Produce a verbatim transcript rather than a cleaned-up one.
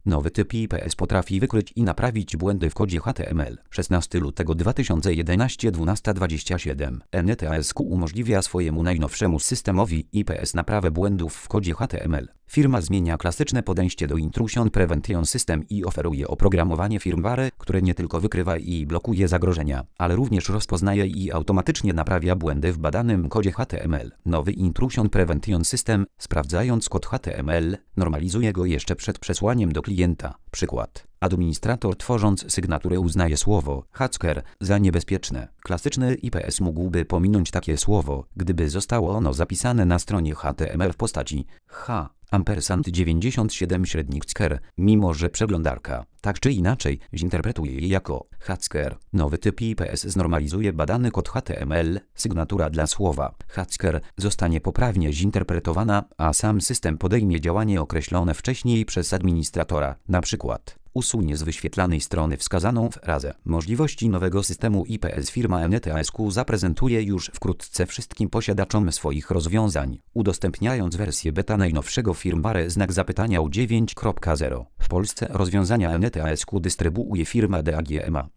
Nowy typ I P S potrafi wykryć i naprawić błędy w kodzie H T M L. szesnastego lutego dwa tysiące jedenastego dwunasta dwadzieścia siedem. N T A S Q umożliwia swojemu najnowszemu systemowi I P S naprawę błędów w kodzie H T M L. Firma zmienia klasyczne podejście do Intrusion Prevention System i oferuje oprogramowanie firmware, które nie tylko wykrywa i blokuje zagrożenia, ale również rozpoznaje i automatycznie naprawia błędy w badanym kodzie H T M L. Nowy Intrusion Prevention System, sprawdzając kod H T M L, normalizuje go jeszcze przed przesłaniem do klienta. Przykład. Administrator tworząc sygnaturę uznaje słowo hacker za niebezpieczne. Klasyczny I P S mógłby pominąć takie słowo, gdyby zostało ono zapisane na stronie H T M L w postaci H. ampersand dziewięćdziesiąt siedem średniczker, mimo że przeglądarka, tak czy inaczej, zinterpretuje je jako hacker. Nowy typ I P S znormalizuje badany kod H T M L, sygnatura dla słowa hacker zostanie poprawnie zinterpretowana, a sam system podejmie działanie określone wcześniej przez administratora, na przykład usunie z wyświetlanej strony wskazaną frazę. Możliwości nowego systemu I P S firma N T A S Q zaprezentuje już wkrótce wszystkim posiadaczom swoich rozwiązań, udostępniając wersję beta najnowszego firmware znak zapytania U dziewięć kropka zero. W Polsce rozwiązania N T A S Q dystrybuuje firma D A G M A.